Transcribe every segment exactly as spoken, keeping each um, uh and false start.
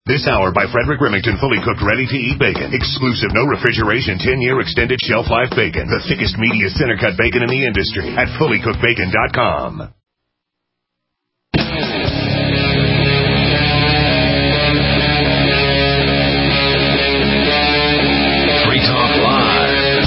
This hour by Frederick Remington, fully cooked, ready-to-eat bacon. Exclusive, no refrigeration, ten-year extended shelf life bacon. The thickest, meatiest center-cut bacon in the industry at fully cooked bacon dot com. Free Talk Live.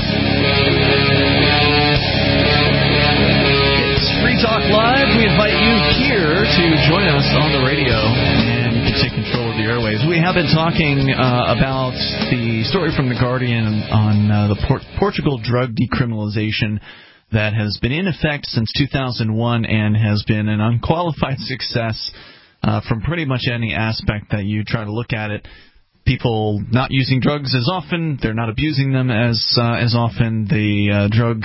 It's Free Talk Live. We invite you here to join us on the radio and you can take control of the airwaves. We have been talking uh, about the story from The Guardian on uh, the Port- Portugal drug decriminalization that has been in effect since two thousand one and has been an unqualified success uh, from pretty much any aspect that you try to look at it. People not using drugs as often, they're not abusing them as uh, as often. The uh, drug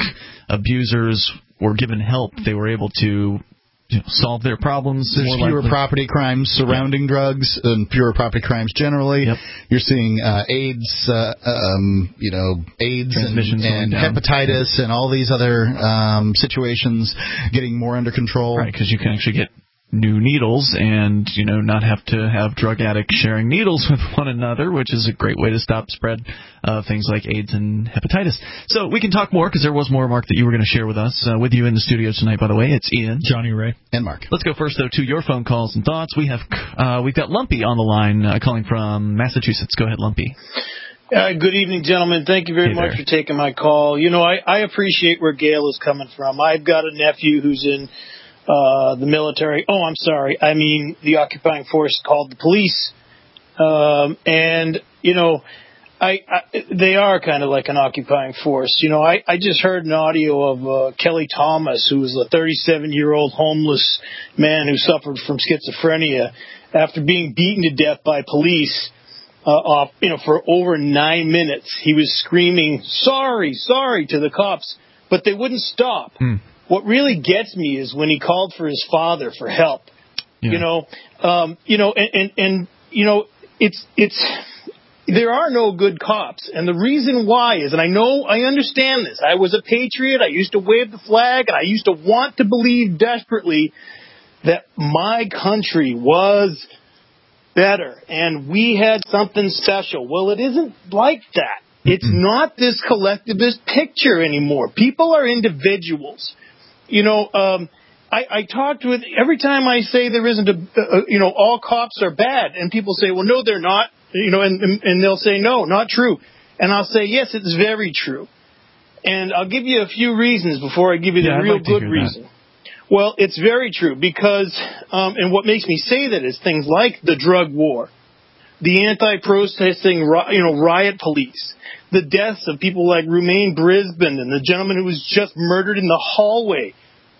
abusers were given help. They were able to you know, solve their problems. There's more fewer likely. property crimes surrounding yep. drugs and fewer property crimes generally. Yep. You're seeing uh, AIDS, uh, um, you know, AIDS and, and hepatitis and all these other um, situations getting more under control. Right, because you can actually get new needles and, you know, not have to have drug addicts sharing needles with one another, which is a great way to stop spread of things like AIDS and hepatitis. So we can talk more because there was more, Mark, that you were going to share with us. Uh, with you in the studio tonight, by the way, it's Ian, Johnny Ray, and Mark. Let's go first, though, to your phone calls and thoughts. We have uh, we've got Lumpy on the line uh, calling from Massachusetts. Go ahead, Lumpy. Uh, good evening, gentlemen. Thank you very hey much there. for taking my call. You know, I, I appreciate where Gail is coming from. I've got a nephew who's in Uh, the military. Oh, I'm sorry. I mean, the occupying force called the police. Um, and, you know, I, I they are kind of like an occupying force. You know, I, I just heard an audio of uh, Kelly Thomas, who was a thirty-seven-year-old homeless man who suffered from schizophrenia after being beaten to death by police. Uh, off, you know, for over nine minutes, he was screaming, "Sorry, sorry," to the cops, but they wouldn't stop. Hmm. What really gets me is when he called for his father for help. Yeah. You know, um, you know, and, and, and you know, it's it's there are no good cops, and the reason why is, and I know I understand this. I was a patriot. I used to wave the flag, and I used to want to believe desperately that my country was better and we had something special. Well, it isn't like that. It's not this collectivist picture anymore. People are individuals. You know, um, I, I talked with, every time I say there isn't a, uh, you know, all cops are bad, and people say, well, no, they're not, you know, and, and, and they'll say, no, not true. And I'll say, yes, it's very true. And I'll give you a few reasons before I give you the yeah, real like good reason. That. Well, it's very true because, um, and what makes me say that is things like the drug war, the anti-protesting, you know, riot police, the deaths of people like Rumain Brisbane and the gentleman who was just murdered in the hallway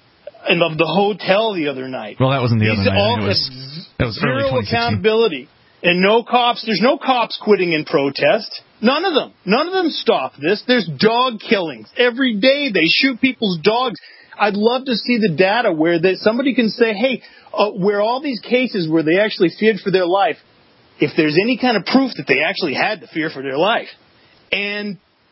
of the hotel the other night. Well, that wasn't the These other night. all It was, that was zero early twenty sixteen. accountability. And no cops. There's no cops quitting in protest. None of them. None of them stop this. There's dog killings. Every day they shoot people's dogs. I'd love to see the data where they, somebody can say, hey, uh, where all these cases where they actually feared for their life, if there's any kind of proof that they actually had to fear for their life. And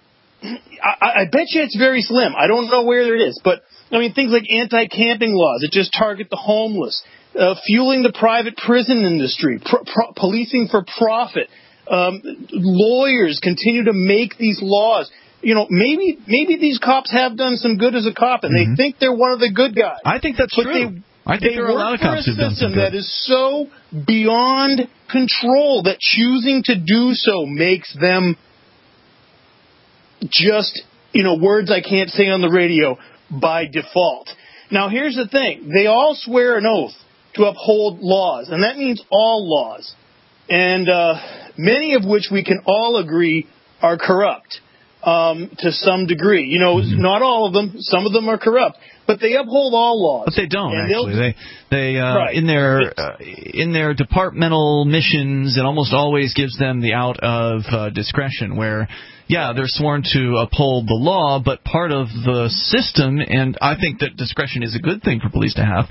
I, I bet you it's very slim. I don't know where it is. But, I mean, things like anti-camping laws that just target the homeless, uh, fueling the private prison industry, pro- pro- policing for profit. Um, lawyers continue to make these laws. You know, maybe maybe these cops have done some good as a cop, and mm-hmm. they think they're one of the good guys. I think that's but true. They, I think they there are a lot of cops who've done some good. That is so beyond control that choosing to do so makes them just, you know, words I can't say on the radio by default. Now, here's the thing. They all swear an oath to uphold laws, and that means all laws, and uh, many of which we can all agree are corrupt um, to some degree. You know, mm-hmm. not all of them. Some of them are corrupt. But they uphold all laws. But they don't, and actually. They, they uh, right. in their uh, in their departmental missions, it almost always gives them the out of uh, discretion, where, yeah, they're sworn to uphold the law, but part of the system, and I think that discretion is a good thing for police to have,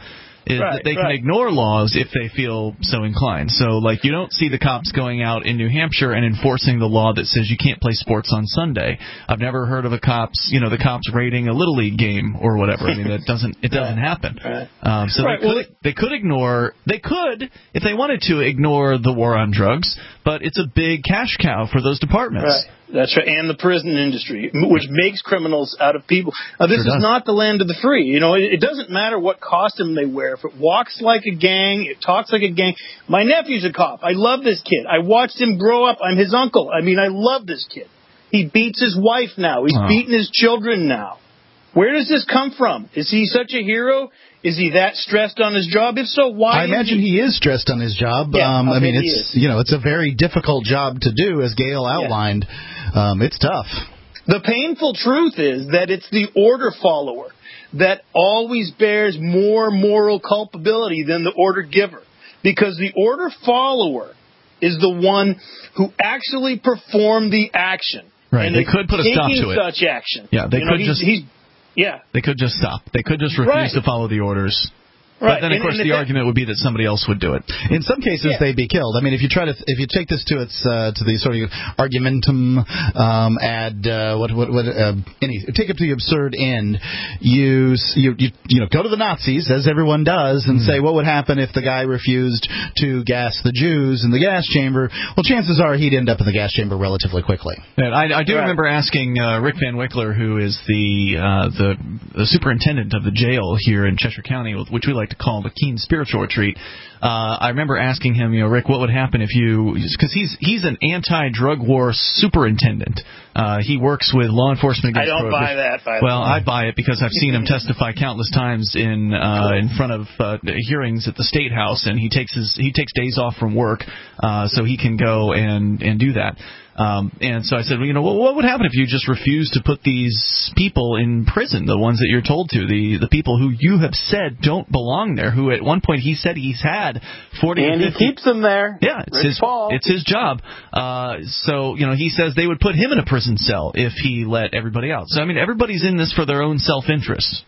is right, that they right. can ignore laws if they feel so inclined. So, like, you don't see the cops going out in New Hampshire and enforcing the law that says you can't play sports on Sunday. I've never heard of a cops, you know, the cops raiding a Little League game or whatever. I mean, that doesn't it doesn't right. happen. Right. Um, so right. they could well, they could ignore they could if they wanted to ignore the war on drugs, but it's a big cash cow for those departments. Right. That's right, and the prison industry, which makes criminals out of people. Now, this sure is not the land of the free. You know, it, it doesn't matter what costume they wear. If it walks like a gang, it talks like a gang. My nephew's a cop. I love this kid. I watched him grow up. I'm his uncle. I mean, I love this kid. He beats his wife now. He's oh. beating his children now. Where does this come from? Is he such a hero? Is he that stressed on his job? If so, why? I imagine he... he is stressed on his job. Yeah, um, I mean, he it's is. you know, it's a very difficult job to do, as Gail outlined. Yeah. Um, it's tough. The painful truth is that it's the order follower that always bears more moral culpability than the order giver, because the order follower is the one who actually performed the action. Right. And they could put a stop to it. Such action. Yeah, they you could know, just. He's, he's, Yeah. They could just stop. They could just refuse right. to follow the orders. Right. But then, of and, course, and the that, argument would be that somebody else would do it. In some cases, yeah. they'd be killed. I mean, if you try to, if you take this to its uh, to the sort of argumentum um, ad, uh, what what what, uh, any take it to the absurd end, you you you you know go to the Nazis, as everyone does, and mm. say what would happen if the guy refused to gas the Jews in the gas chamber. Well, chances are he'd end up in the gas chamber relatively quickly. And I, I do right. remember asking uh, Rick Van Wickler, who is the, uh, the the superintendent of the jail here in Cheshire County, which we like to call the Keene Spiritual Retreat. Uh, I remember asking him, you know, Rick, what would happen if you, because he's he's an anti-drug war superintendent. Uh, he works with law enforcement against I don't buy that, by the Well, way. I buy it because I've seen him testify countless times in uh, in front of uh, hearings at the State House, and he takes his he takes days off from work uh, so he can go and, and do that. Um, and so I said, well, you know, what, what would happen if you just refused to put these people in prison, the ones that you're told to, the the people who you have said don't belong there, who at one point he said he's had forty and or fifty. He keeps them there. Yeah, it's Rich his Paul. it's his job. Uh, so, you know, he says they would put him in a prison cell if he let everybody out. So, I mean, everybody's in this for their own self-interest.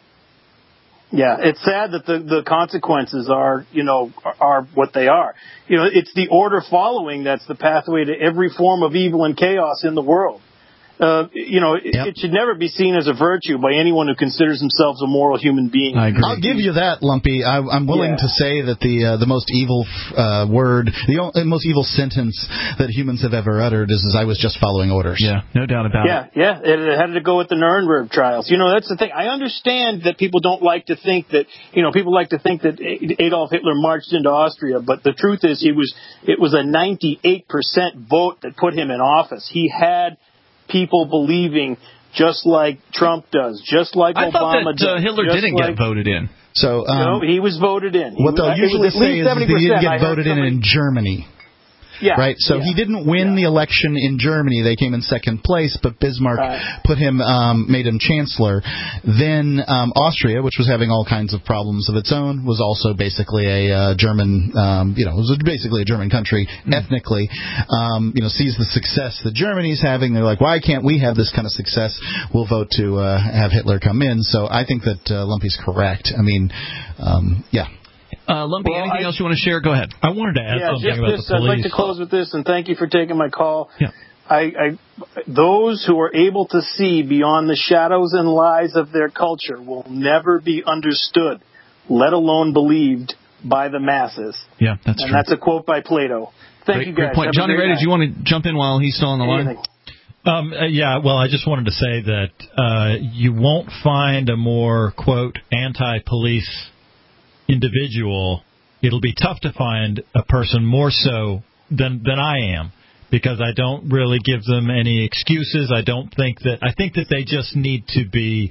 Yeah, it's sad that the, the consequences are, you know, are, are what they are. You know, it's the order following that's the pathway to every form of evil and chaos in the world. Uh, you know, it, yep. it should never be seen as a virtue by anyone who considers themselves a moral human being. I agree. I'll give you that, Lumpy. I, I'm willing yeah. to say that the uh, the most evil uh, word, the o- most evil sentence that humans have ever uttered is, is "I was just following orders." Yeah, no doubt about yeah, it. Yeah, yeah. It had to go with the Nuremberg trials. You know, that's the thing. I understand that people don't like to think that, you know, people like to think that Adolf Hitler marched into Austria, but the truth is, he was it was a ninety-eight percent vote that put him in office. He had people believing just like Trump does, just like I Obama thought that, uh, does. Hitler didn't like, get voted in. So um, no, he was voted in. What they'll he, usually say is that he didn't get voted in in Germany. Yeah, right. So yeah, he didn't win yeah. the election in Germany. They came in second place, but Bismarck right. put him, um, made him chancellor. Then um, Austria, which was having all kinds of problems of its own, was also basically a uh, German, um, you know, it was basically a German country mm. ethnically. Um, you know, sees the success that Germany's having. They're like, why can't we have this kind of success? We'll vote to uh, have Hitler come in. So I think that uh, Lumpy's correct. I mean, um, yeah. Uh, Lumpy, well, anything I, else you want to share? Go ahead. I wanted to add yeah, something just about this, the police. I'd like to close with this, and thank you for taking my call. Yeah. I, I, those who are able to see beyond the shadows and lies of their culture will never be understood, let alone believed by the masses. Yeah, that's and true. And that's a quote by Plato. Thank great, you, guys. Great point. Johnny Ray, did you want to jump in while he's still on the Anything. line? Um, uh, yeah, well, I just wanted to say that uh, you won't find a more, quote, anti-police individual. It'll be tough to find a person more so than than I am, because I don't really give them any excuses. I don't think that I think that they just need to be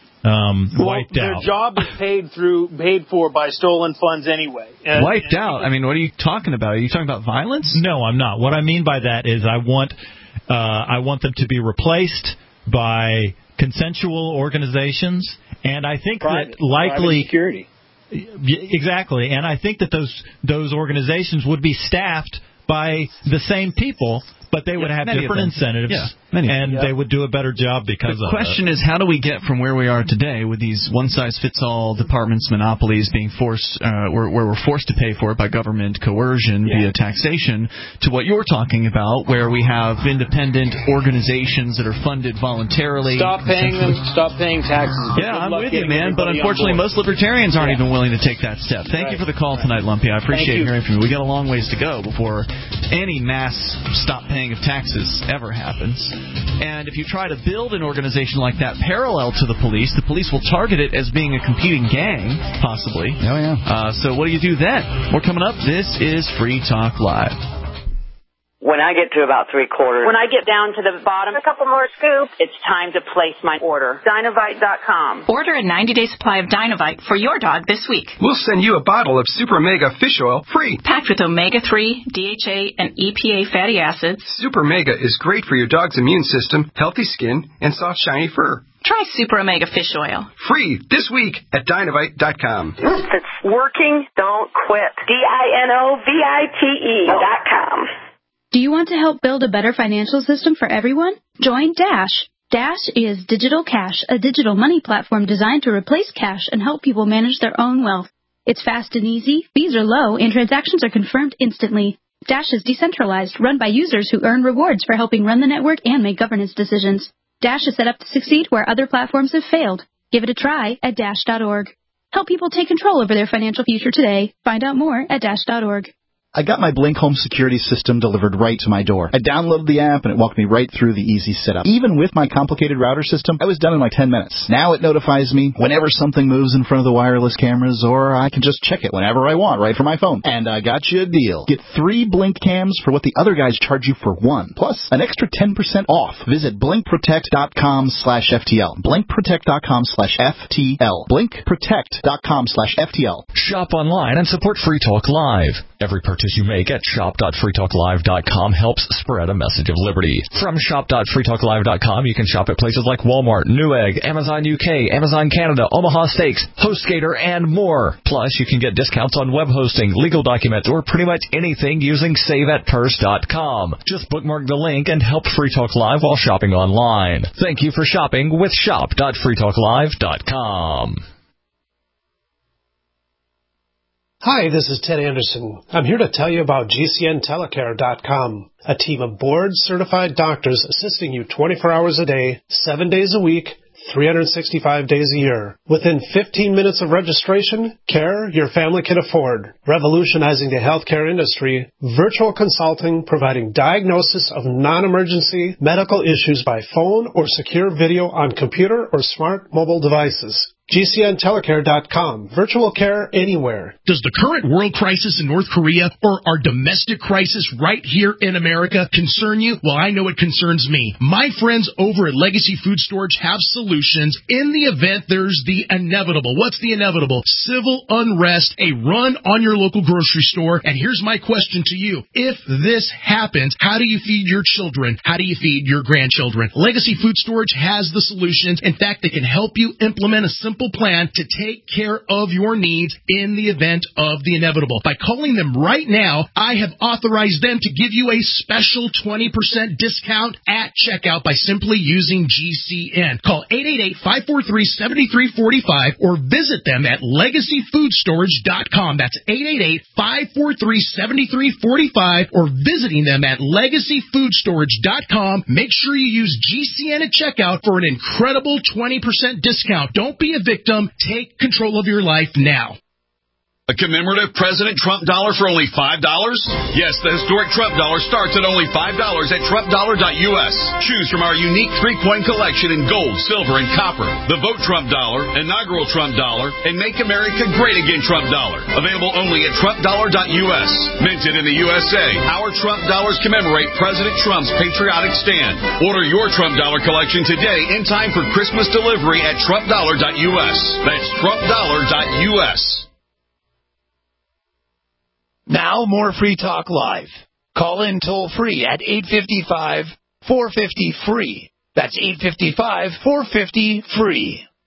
um, well, wiped their out. Their job is paid through paid for by stolen funds anyway. And, wiped and, out? I mean, what are you talking about? Are you talking about violence? No, I'm not. What I mean by that is I want uh, I want them to be replaced by consensual organizations, and I think private, that likely security. Exactly, and I think that those those organizations would be staffed by the same people But they would have Many different incentives, yeah, many and yeah. they would do a better job because the of it. The question is, how do we get from where we are today with these one-size-fits-all departments, monopolies being forced, uh, where, where we're forced to pay for it by government coercion yeah. via taxation, to what you're talking about, where we have independent organizations that are funded voluntarily. Stop paying them. Stop paying taxes. Yeah, I'm with you, man. But unfortunately, most libertarians aren't yeah. even willing to take that step. Thank right. you for the call right. tonight, Lumpy. I appreciate hearing from you. We got a long ways to go before any mass stop paying of taxes ever happens. And if you try to build an organization like that parallel to the police, the police will target it as being a competing gang, possibly. Oh, yeah. Uh, so what do you do then? We're coming up. This is Free Talk Live. When I get to about three quarters, when I get down to the bottom, a couple more scoops, it's time to place my order. Dinovite dot com. Order a ninety-day supply of Dinovite for your dog this week. We'll send you a bottle of Super Mega Fish Oil free. Packed with omega three, D H A, and E P A fatty acids. Super Mega is great for your dog's immune system, healthy skin, and soft, shiny fur. Try Super Omega Fish Oil. Free this week at Dinovite dot com. It's working, don't quit. D I N O V I T E dot com. Do you want to help build a better financial system for everyone? Join Dash. Dash is Digital Cash, a digital money platform designed to replace cash and help people manage their own wealth. It's fast and easy, fees are low, and transactions are confirmed instantly. Dash is decentralized, run by users who earn rewards for helping run the network and make governance decisions. Dash is set up to succeed where other platforms have failed. Give it a try at dash dot org. Help people take control over their financial future today. Find out more at dash dot org. I got my Blink Home Security System delivered right to my door. I downloaded the app and it walked me right through the easy setup. Even with my complicated router system, I was done in like ten minutes. Now it notifies me whenever something moves in front of the wireless cameras, or I can just check it whenever I want right from my phone. And I got you a deal. Get three Blink cams for what the other guys charge you for one, plus an extra ten percent off. Visit blink protect dot com slash F T L. blink protect dot com slash F T L. blink protect dot com slash F T L. Shop online and support Free Talk Live. Every purchase you make at shop dot free talk live dot com helps spread a message of liberty. From shop dot free talk live dot com, you can shop at places like Walmart, Newegg, Amazon U K, Amazon Canada, Omaha Steaks, HostGator, and more. Plus, you can get discounts on web hosting, legal documents, or pretty much anything using save at purse dot com. Just bookmark the link and help Free Talk Live while shopping online. Thank you for shopping with shop dot free talk live dot com. Hi, this is Ted Anderson. I'm here to tell you about G C N telecare dot com, a team of board-certified doctors assisting you twenty-four hours a day, seven days a week, three hundred sixty-five days a year. Within fifteen minutes of registration, care your family can afford. Revolutionizing the healthcare industry, virtual consulting providing diagnosis of non-emergency medical issues by phone or secure video on computer or smart mobile devices. G C N telecare dot com. Virtual care anywhere. Does the current world crisis in North Korea or our domestic crisis right here in America concern you? Well, I know it concerns me. My friends over at Legacy Food Storage have solutions in the event there's the inevitable. What's the inevitable? Civil unrest, a run on your local grocery store. And here's my question to you. If this happens, how do you feed your children? How do you feed your grandchildren? Legacy Food Storage has the solutions. In fact, they can help you implement a simple plan to take care of your needs in the event of the inevitable. By calling them right now, I have authorized them to give you a special twenty percent discount at checkout by simply using G C N. Call eight eight eight, five four three, seven three four five or visit them at legacy food storage dot com. That's eight eight eight, five four three, seven three four five or visiting them at legacy food storage dot com. Make sure you use G C N at checkout for an incredible twenty percent discount. Don't be a victim. Take control of your life now. A commemorative President Trump dollar for only five dollars? Yes, the historic Trump dollar starts at only five dollars at trump dollar dot U S. Choose from our unique three-coin collection in gold, silver, and copper. The Vote Trump dollar, inaugural Trump dollar, and Make America Great Again Trump dollar. Available only at trump dollar dot U S. Minted in the U S A, our Trump dollars commemorate President Trump's patriotic stand. Order your Trump dollar collection today in time for Christmas delivery at trump dollar dot U S. That's trump dollar dot U S. Now, more Free Talk Live. Call in toll-free at eight five five, four five zero, F R E E. That's eight five five, four five zero, F R E E.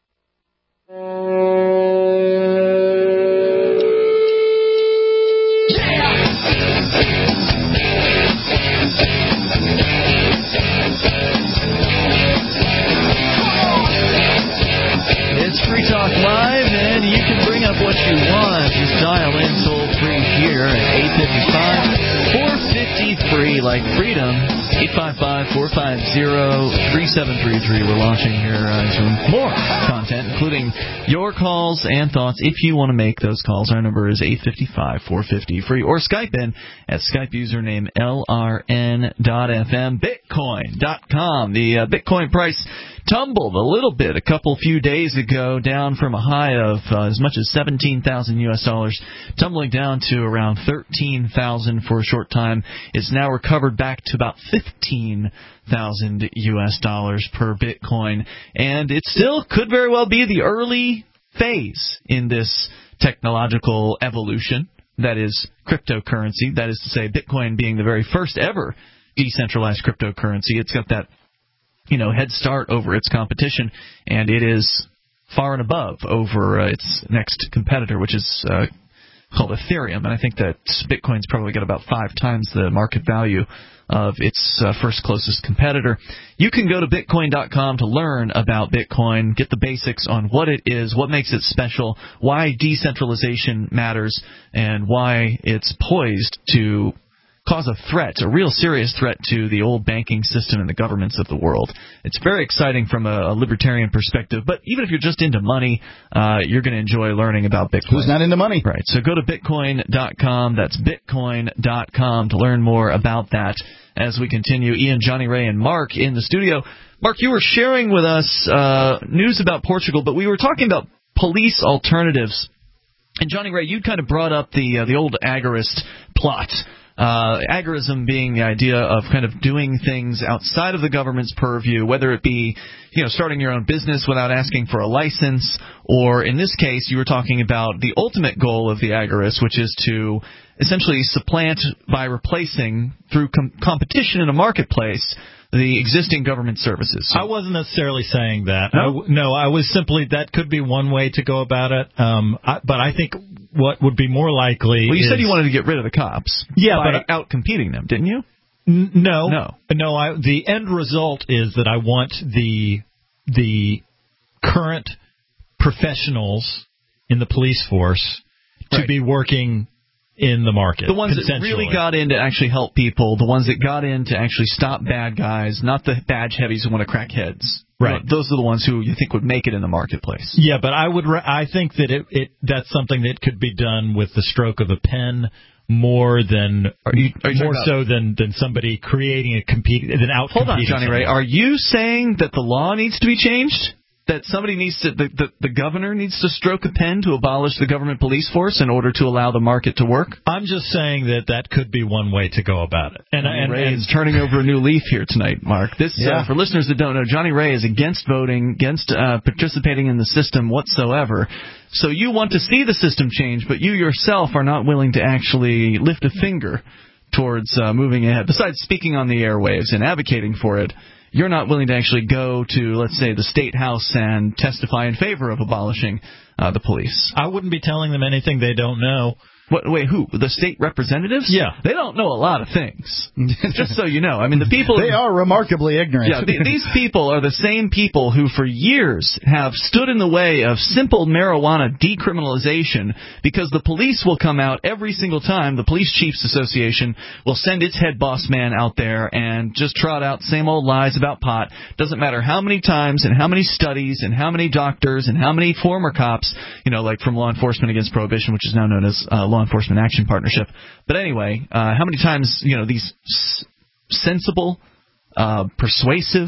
free like freedom. eight five five, four five zero, three seven three three. We're launching here uh, some more content, including your calls and thoughts. If you want to make those calls, our number is eight five five, four five zero, free, or Skype in at Skype username L R N dot F M. Bitcoin dot com. The uh, Bitcoin price tumbled a little bit a couple few days ago, down from a high of uh, as much as seventeen thousand U S dollars, tumbling down to around thirteen thousand for a short time. It's now recovered back to about fifteen thousand U S dollars per Bitcoin, and it still could very well be the early phase in this technological evolution that is cryptocurrency. That is to say, Bitcoin being the very first ever decentralized cryptocurrency. It's got that, you know, head start over its competition, and it is far and above over uh, its next competitor, which is uh, called Ethereum. And I think that Bitcoin's probably got about five times the market value of its uh, first closest competitor. You can go to Bitcoin dot com to learn about Bitcoin, get the basics on what it is, what makes it special, why decentralization matters, and why it's poised to cause a threat, a real serious threat to the old banking system and the governments of the world. It's very exciting from a, a libertarian perspective, but even if you're just into money, uh, you're going to enjoy learning about Bitcoin. Who's not into money? Right. So go to Bitcoin dot com. That's Bitcoin dot com to learn more about that. As we continue, Ian, Johnny Ray, and Mark in the studio. Mark, you were sharing with us uh, news about Portugal, but we were talking about police alternatives. And Johnny Ray, you kind of brought up the uh, the old agorist plot. Uh, agorism being the idea of kind of doing things outside of the government's purview, whether it be, you know, starting your own business without asking for a license, or in this case, you were talking about the ultimate goal of the agorist, which is to essentially supplant by replacing, through com- competition in a marketplace, the existing government services. I wasn't necessarily saying that. No? I, no, I was simply, that could be one way to go about it. Um, I, but I think what would be more likely Well, you is, said you wanted to get rid of the cops. Yeah, by but out-competing them, didn't you? N- no. No. No, I, the end result is that I want the the current professionals in the police force to right. be working in the market. The ones that really got in to actually help people, the ones that got in to actually stop bad guys, not the badge heavies who want to crack heads. Right. Those are the ones who you think would make it in the marketplace. Yeah, but I would. Re- I think that it, it that's something that could be done with the stroke of a pen more than are you, are you more so than, than somebody creating a compete an out. Hold on, Johnny Ray. Are you saying that the law needs to be changed? That somebody needs to, the, the, the governor needs to stroke a pen to abolish the government police force in order to allow the market to work? I'm just saying that that could be one way to go about it. And, and Ray and, is turning over a new leaf here tonight, Mark. This, yeah. uh, for listeners that don't know, Johnny Ray is against voting, against uh, participating in the system whatsoever. So you want to see the system change, but you yourself are not willing to actually lift a finger towards uh, moving ahead. Besides speaking on the airwaves and advocating for it, you're not willing to actually go to, let's say, the State House and testify in favor of abolishing uh, the police. I wouldn't be telling them anything they don't know. What, wait, who? The state representatives? Yeah. They don't know a lot of things. Just so you know. I mean, the people... They are remarkably ignorant. Yeah, the, these people are the same people who for years have stood in the way of simple marijuana decriminalization because the police will come out every single time. The Police Chiefs Association will send its head boss man out there and just trot out same old lies about pot. Doesn't matter how many times and how many studies and how many doctors and how many former cops, you know, like from Law Enforcement Against Prohibition, which is now known as uh, Law Enforcement Action Partnership. But anyway, uh, how many times, you know, these s- sensible, uh, persuasive,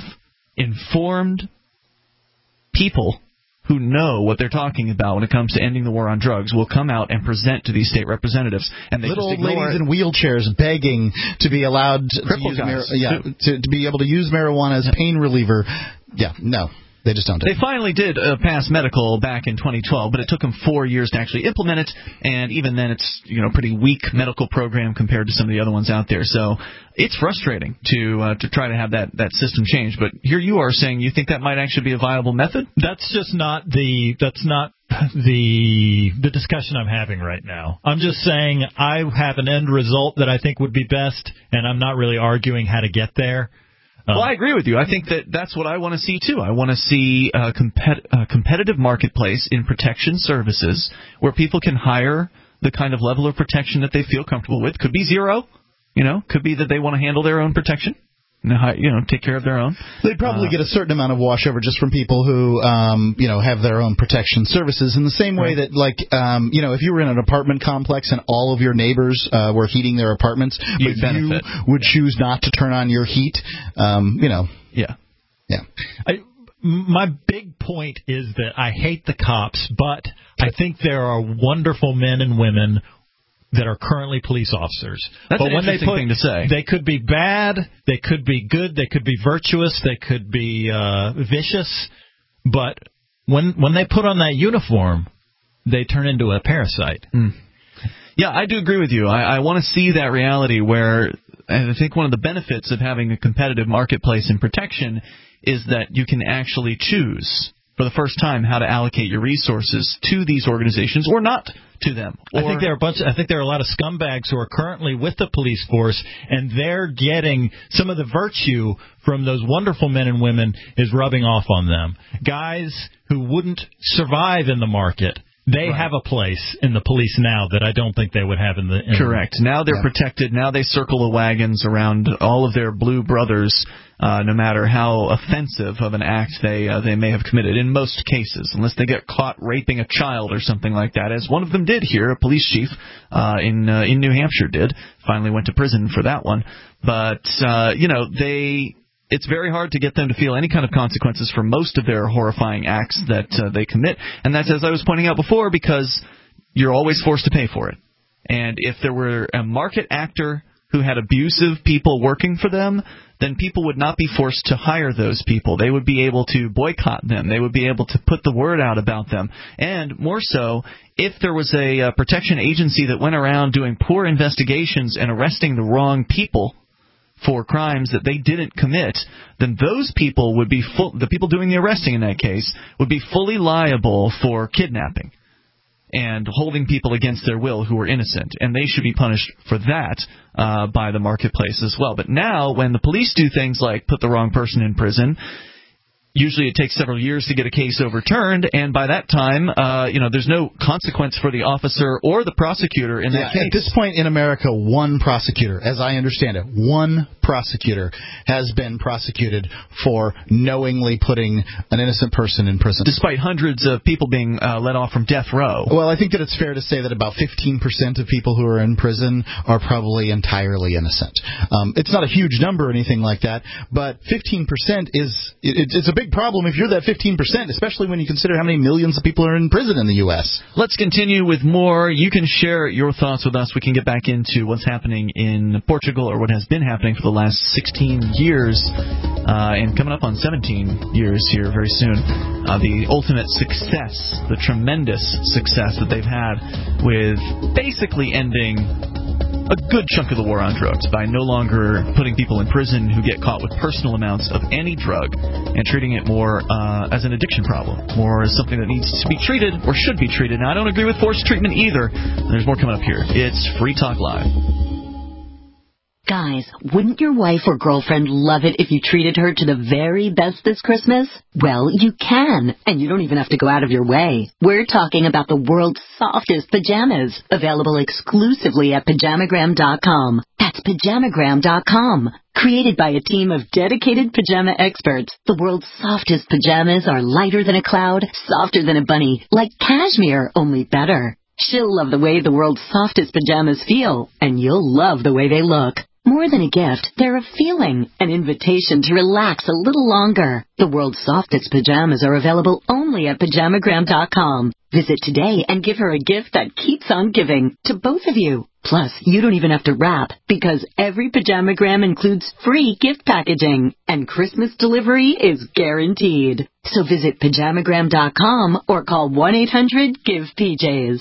informed people who know what they're talking about when it comes to ending the war on drugs will come out and present to these state representatives. And they Little just old ladies it. in wheelchairs begging to be allowed to, to use, mar- yeah, to, to be able to use marijuana as pain reliever. Yeah, no. They just don't do They it. finally did uh, pass medical back in twenty twelve, but it took them four years to actually implement it, and even then it's, you know, a pretty weak medical program compared to some of the other ones out there. So it's frustrating to uh, to try to have that, that system change. But here you are saying you think that might actually be a viable method? That's just not the that's not the the discussion I'm having right now. I'm just saying I have an end result that I think would be best, and I'm not really arguing how to get there. Well, I agree with you. I think that that's what I want to see, too. I want to see a, compet- a competitive marketplace in protection services where people can hire the kind of level of protection that they feel comfortable with. Could be zero. You know, could be that they want to handle their own protection. You know, take care of their own. They'd probably uh, get a certain amount of washover just from people who, um, you know, have their own protection services. In the same way that, like, um, you know, if you were in an apartment complex and all of your neighbors uh, were heating their apartments, You'd but benefit. you would yeah. choose not to turn on your heat, um, you know. Yeah. Yeah. I, my big point is that I hate the cops, but I think there are wonderful men and women that are currently police officers. That's but an when interesting they put, thing to say. They could be bad, they could be good, they could be virtuous, they could be uh, vicious, but when when they put on that uniform, they turn into a parasite. Mm. Yeah, I do agree with you. I, I want to see that reality where I think one of the benefits of having a competitive marketplace in protection is that you can actually choose for the first time how to allocate your resources to these organizations or not to them. I think there are a bunch. I think there are a lot of scumbags who are currently with the police force, and they're getting some of the virtue from those wonderful men and women is rubbing off on them. Guys who wouldn't survive in the market. They right. have a place in the police now that I don't think they would have in the... In Correct. Now they're yeah. protected. Now they circle the wagons around all of their blue brothers, uh, no matter how offensive of an act they uh, they may have committed, in most cases, unless they get caught raping a child or something like that, as one of them did here, a police chief uh, in uh, in New Hampshire did. Finally went to prison for that one. But, uh, you know, they... It's very hard to get them to feel any kind of consequences for most of their horrifying acts that uh, they commit. And that's, as I was pointing out before, because you're always forced to pay for it. And if there were a market actor who had abusive people working for them, then people would not be forced to hire those people. They would be able to boycott them. They would be able to put the word out about them. And more so, if there was a uh, protection agency that went around doing poor investigations and arresting the wrong people for crimes that they didn't commit, then those people would be full, the people doing the arresting in that case would be fully liable for kidnapping and holding people against their will who were innocent, and they should be punished for that uh, by the marketplace as well. But now, when the police do things like put the wrong person in prison, usually it takes several years to get a case overturned, and by that time, uh, you know, there's no consequence for the officer or the prosecutor in that yeah, case. At this point in America, one prosecutor, as I understand it, one prosecutor has been prosecuted for knowingly putting an innocent person in prison. Despite hundreds of people being uh, let off from death row. Well, I think that it's fair to say that about fifteen percent of people who are in prison are probably entirely innocent. Um, it's not a huge number or anything like that, but fifteen percent is it, it's a big problem if you're that fifteen percent, especially when you consider how many millions of people are in prison in the U S Let's continue with more. You can share your thoughts with us. We can get back into what's happening in Portugal, or what has been happening for the last sixteen years, uh, and coming up on seventeen years here very soon. Uh, the ultimate success, the tremendous success that they've had with basically ending a good chunk of the war on drugs by no longer putting people in prison who get caught with personal amounts of any drug and treating it more uh, as an addiction problem, more as something that needs to be treated or should be treated. Now, I don't agree with forced treatment either. There's more coming up here. It's Free Talk Live. Guys, wouldn't your wife or girlfriend love it if you treated her to the very best this Christmas? Well, you can, and you don't even have to go out of your way. We're talking about the world's softest pajamas, available exclusively at pajamagram dot com. That's pajamagram dot com. Created by a team of dedicated pajama experts, the world's softest pajamas are lighter than a cloud, softer than a bunny, like cashmere, only better. She'll love the way the world's softest pajamas feel, and you'll love the way they look. More than a gift, they're a feeling, an invitation to relax a little longer. The world's softest pajamas are available only at pajamagram dot com. Visit today and give her a gift that keeps on giving to both of you. Plus, you don't even have to wrap, because every Pajamagram includes free gift packaging, and Christmas delivery is guaranteed. So visit pajamagram dot com or call one eight hundred give P Js.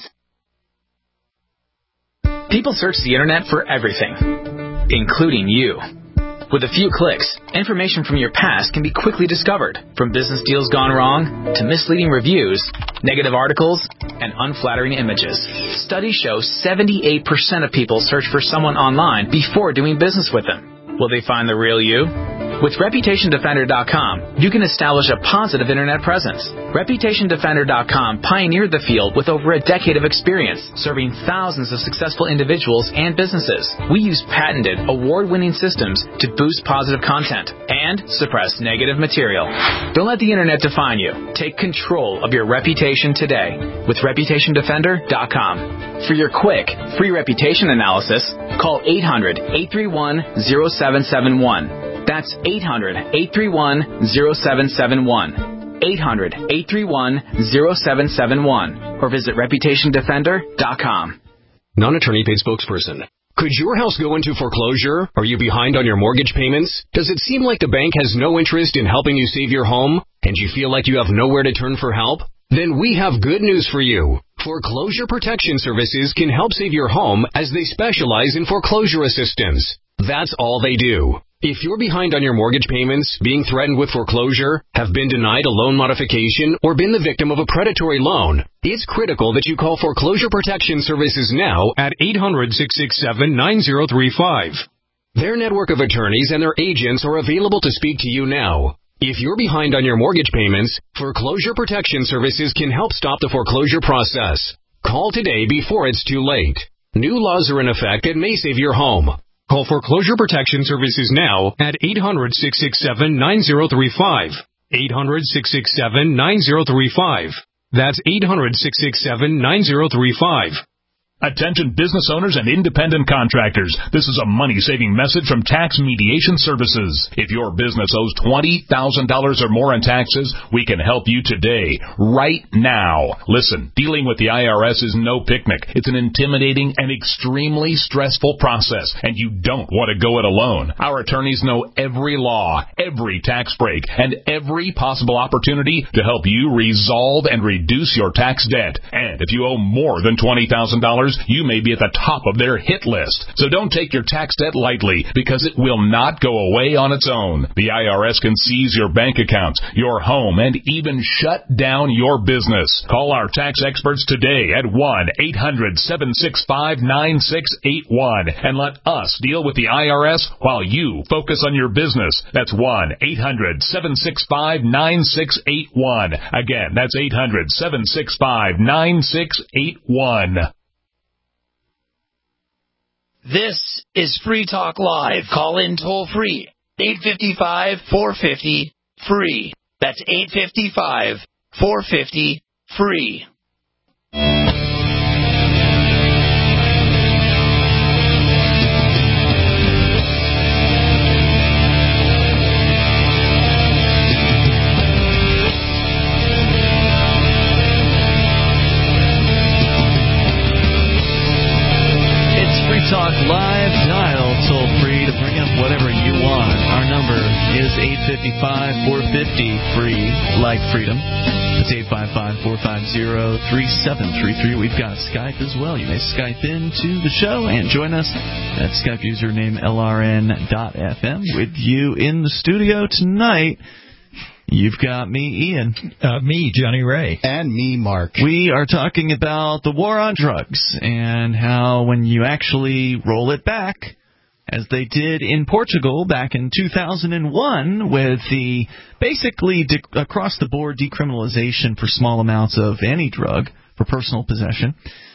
People search the internet for everything, including you. With a few clicks, information from your past can be quickly discovered, from business deals gone wrong to misleading reviews, negative articles, and unflattering images. Studies show seventy-eight percent of people search for someone online before doing business with them. Will they find the real you? With Reputation Defender dot com, you can establish a positive Internet presence. Reputation Defender dot com pioneered the field with over a decade of experience, serving thousands of successful individuals and businesses. We use patented, award-winning systems to boost positive content and suppress negative material. Don't let the Internet define you. Take control of your reputation today with Reputation Defender dot com. For your quick, free reputation analysis, call eight hundred, eight three one, zero seven seven one. That's eight hundred, eight three one, zero seven seven one. eight hundred, eight three one, zero seven seven one. Or visit Reputation Defender dot com. Non-attorney paid spokesperson. Could your house go into foreclosure? Are you behind on your mortgage payments? Does it seem like the bank has no interest in helping you save your home? And you feel like you have nowhere to turn for help? Then we have good news for you. Foreclosure Protection Services can help save your home as they specialize in foreclosure assistance. That's all they do. If you're behind on your mortgage payments, being threatened with foreclosure, have been denied a loan modification, or been the victim of a predatory loan, it's critical that you call Foreclosure Protection Services now at eight hundred, six six seven, nine zero three five. Their network of attorneys and their agents are available to speak to you now. If you're behind on your mortgage payments, Foreclosure Protection Services can help stop the foreclosure process. Call today before it's too late. New laws are in effect that may save your home. Call Foreclosure Protection Services now at eight hundred, six six seven, nine zero three five. eight hundred, six six seven, nine zero three five. That's eight hundred, six six seven, nine zero three five. Attention business owners and independent contractors. This is a money-saving message from Tax Mediation Services. If your business owes twenty thousand dollars or more in taxes, we can help you today, right now. Listen, dealing with the I R S is no picnic. It's an intimidating and extremely stressful process, and you don't want to go it alone. Our attorneys know every law, every tax break, and every possible opportunity to help you resolve and reduce your tax debt. And if you owe more than twenty thousand dollars, you may be at the top of their hit list. So don't take your tax debt lightly, because it will not go away on its own. The I R S can seize your bank accounts, your home, and even shut down your business. Call our tax experts today at one eight hundred, seven six five, nine six eight one and let us deal with the I R S while you focus on your business. That's one eight hundred, seven six five, nine six eight one. Again, that's eight hundred, seven six five, nine six eight one. This is Free Talk Live. Call in toll free. eight five five, four five zero, free. That's eight five five, four five zero, free. Talk Live, dial toll free to bring up whatever you want. Our number is eight five five, four five zero, free, like freedom. That's eight five five, four five zero, three seven three three. We've got Skype as well. You may Skype into the show and join us at Skype username L R N dot F M. With you in the studio tonight, you've got me, Ian. Uh, me, Johnny Ray. And me, Mark. We are talking about the war on drugs and how when you actually roll it back, as they did in Portugal back in two thousand one with the basically de- across-the-board decriminalization for small amounts of any drug for personal possession,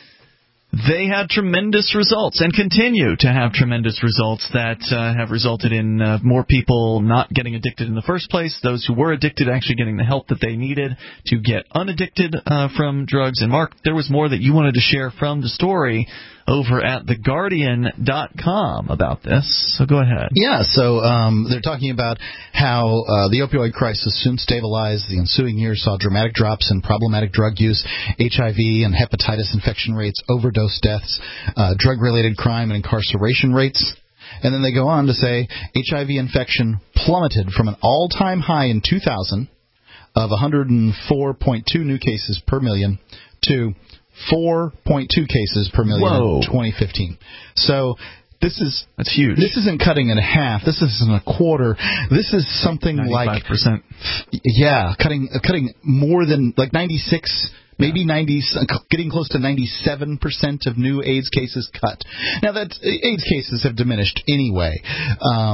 they had tremendous results and continue to have tremendous results that uh, have resulted in uh, more people not getting addicted in the first place, those who were addicted actually getting the help that they needed to get unaddicted uh, from drugs. And, Mark, there was more that you wanted to share from the story over at the guardian dot com about this. So go ahead. Yeah, so um, they're talking about how uh, the opioid crisis soon stabilized. The ensuing years saw dramatic drops in problematic drug use, H I V and hepatitis infection rates, overdose deaths, uh, drug-related crime and incarceration rates. And then they go on to say H I V infection plummeted from an all-time high in two thousand of one hundred four point two new cases per million to four point two cases per million Whoa. in twenty fifteen. So this is that's huge. This isn't cutting in half. This isn't a quarter. This is something ninety-five percent. Like yeah, cutting cutting more than like ninety-six. Maybe ninety, getting close to ninety-seven percent of new AIDS cases cut. Now, that AIDS cases have diminished anyway. Um,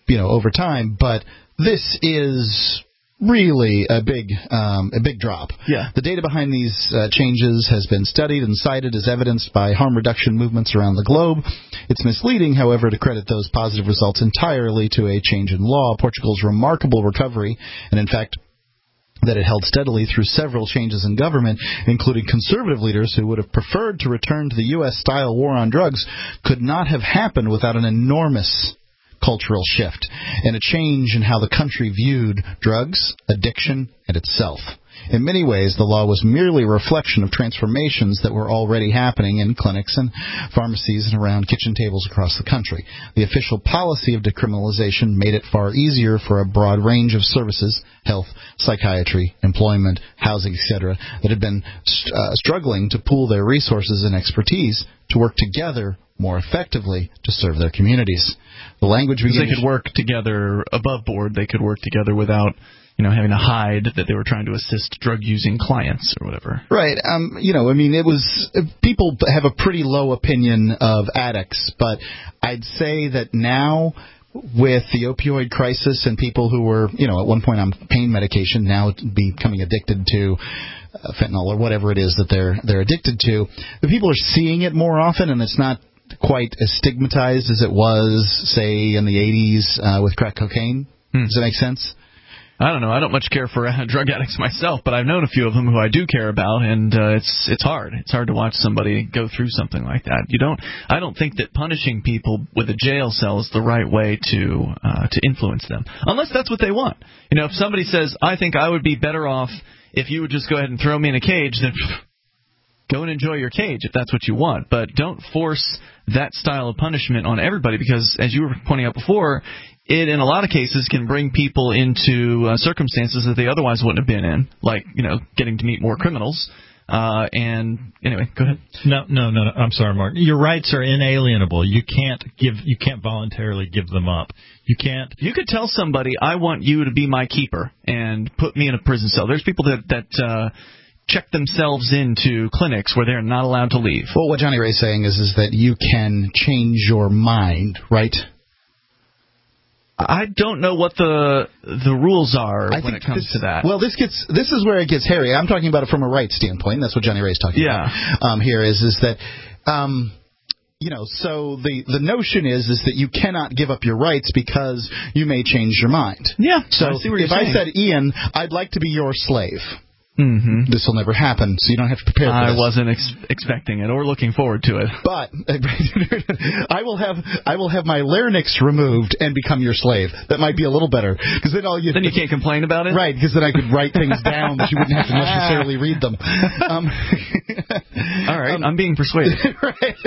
you know, over time. But this is really a big um, a big drop. Yeah. The data behind these uh, changes has been studied and cited as evidenced by harm reduction movements around the globe. It's misleading, however, to credit those positive results entirely to a change in law. Portugal's remarkable recovery, and in fact that it held steadily through several changes in government, including conservative leaders who would have preferred to return to the U S-style war on drugs, could not have happened without an enormous cultural shift and a change in how the country viewed drugs, addiction, and itself. In many ways, the law was merely a reflection of transformations that were already happening in clinics and pharmacies and around kitchen tables across the country. The official policy of decriminalization made it far easier for a broad range of services, health, psychiatry, employment, housing, et cetera, that had been uh, struggling to pool their resources and expertise to work together more effectively to serve their communities. The language we they could work together above board. They could work together without, you know, having to hide that they were trying to assist drug-using clients or whatever. Right. Um, you know, I mean, it was people have a pretty low opinion of addicts, but I'd say that now with the opioid crisis and people who were, you know, at one point on pain medication, now becoming addicted to uh, fentanyl or whatever it is that they're they're addicted to, the people are seeing it more often, and it's not quite as stigmatized as it was, say, in the eighties uh, with crack cocaine. Hmm. Does that make sense? I don't know. I don't much care for uh, drug addicts myself, but I've known a few of them who I do care about, and uh, it's it's hard. It's hard to watch somebody go through something like that. You don't. I don't think that punishing people with a jail cell is the right way to uh, to influence them, unless that's what they want. You know, if somebody says, "I think I would be better off if you would just go ahead and throw me in a cage," then go and enjoy your cage if that's what you want. But don't force that style of punishment on everybody, because, as you were pointing out before, it, in a lot of cases, can bring people into uh, circumstances that they otherwise wouldn't have been in, like, you know, getting to meet more criminals. Uh, and anyway, go ahead. No, no, no, no. I'm sorry, Mark. Your rights are inalienable. You can't give. You can't voluntarily give them up. You can't. You could tell somebody, "I want you to be my keeper," and put me in a prison cell. There's people that that. Uh, check themselves into clinics where they're not allowed to leave. Well, what Johnny Ray's saying is, is that you can change your mind, right? I don't know what the the rules are I when it comes this, to that. Well, this gets this is where it gets hairy. I'm talking about it from a rights standpoint. That's what Johnny Ray's talking yeah. about. Um, here is is that. Um, You know, so the, the notion is is that you cannot give up your rights because you may change your mind. Yeah. So I see what if you're I saying. said, Ian, I'd like to be your slave. Mm-hmm. This will never happen, so you don't have to prepare for I this. I wasn't ex- expecting it or looking forward to it. But I will have I will have my larynx removed and become your slave. That might be a little better, because then all you then you can't complain about it, right? Because then I could write things down, but you wouldn't have to necessarily read them. Um, all right, um, I'm being persuaded. Right.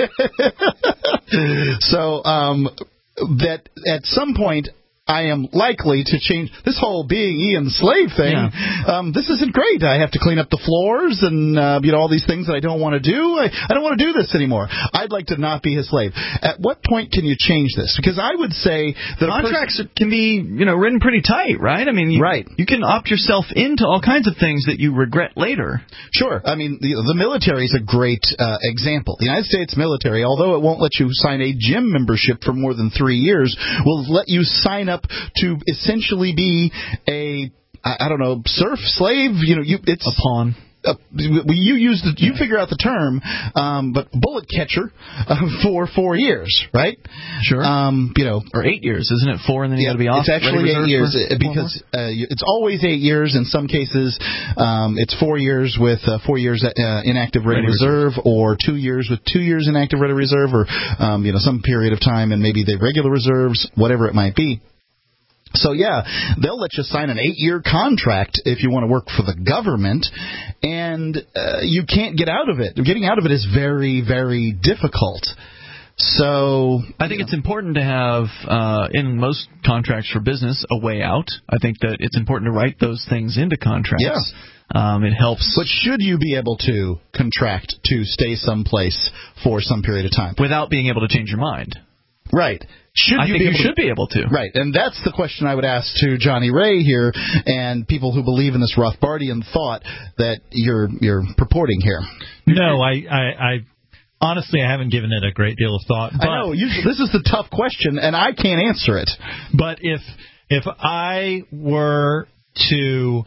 So um, that at some point, I am likely to change this whole being Ian slave thing. Yeah. Um, this isn't great. I have to clean up the floors and uh, you know, all these things that I don't want to do. I, I don't want to do this anymore. I'd like to not be his slave. At what point can you change this? Because I would say that contracts person, can be, you know, written pretty tight, right? I mean, you, right. you can opt yourself into all kinds of things that you regret later. Sure. I mean, the, the military is a great uh, example. The United States military, although it won't let you sign a gym membership for more than three years, will let you sign up to essentially be a, I don't know, serf, slave, you know, you, it's a pawn. Uh, you use the, you figure out the term, um, but bullet catcher uh, for four years, right? Sure. Um, you know, or eight years, isn't it? Four, and then you yeah, got to be off. It's actually eight years because uh, it's always eight years. In some cases, um, it's four years with uh, four years uh, inactive ready, ready reserve, reserve, or two years with two years inactive ready reserve, or um, you know, some period of time, and maybe the regular reserves, whatever it might be. So, yeah, they'll let you sign an eight-year contract if you want to work for the government, and uh, you can't get out of it. Getting out of it is very, very difficult. So I think it's important to have, uh, in most contracts for business, a way out. I think that it's important to write those things into contracts. Yeah. Um, it helps. But should you be able to contract to stay someplace for some period of time? Without being able to change your mind. Right. Should I you think be you able should to, be able to. Right, and that's the question I would ask to Johnny Ray here and people who believe in this Rothbardian thought that you're you're purporting here. No, I, I, I Honestly, I haven't given it a great deal of thought. But, I know. Usually, this is the tough question, and I can't answer it. But if if I were to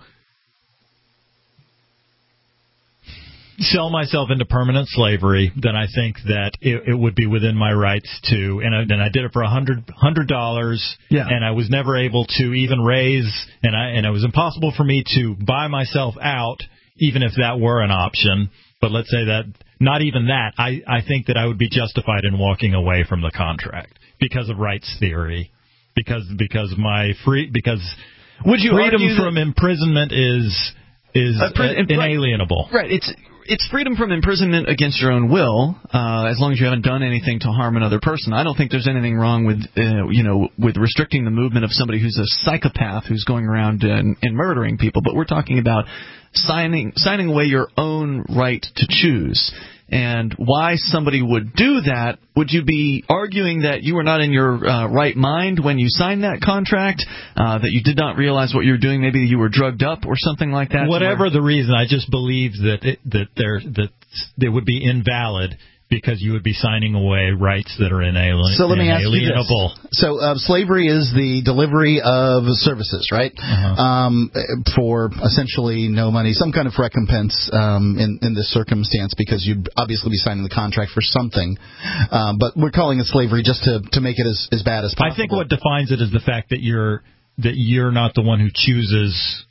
sell myself into permanent slavery, then I think that it, it would be within my rights to, and I, and I did it for a hundred hundred dollars, yeah. and I was never able to even raise, and I and it was impossible for me to buy myself out, even if that were an option. But let's say that not even that, I, I think that I would be justified in walking away from the contract because of rights theory, because because my free because would you freedom argue from that imprisonment is is uh, pre- inalienable. Right. It's it's freedom from imprisonment against your own will, uh, as long as you haven't done anything to harm another person. I don't think there's anything wrong with uh, you know with restricting the movement of somebody who's a psychopath who's going around and, and murdering people. But we're talking about signing signing away your own right to choose. And why somebody would do that, would you be arguing that you were not in your uh, right mind when you signed that contract, uh, that you did not realize what you were doing, maybe you were drugged up or something like that? Whatever the reason, I just believe that it, that there that they would be invalid because you would be signing away rights that are inalien- so let me ask you this. So uh, slavery is the delivery of services, right? Uh-huh. Um, for essentially no money, some kind of recompense um, in, in this circumstance, because you'd obviously be signing the contract for something. Um, but we're calling it slavery just to, to make it as, as bad as possible. I think what defines it is the fact that you're that you're not the one who chooses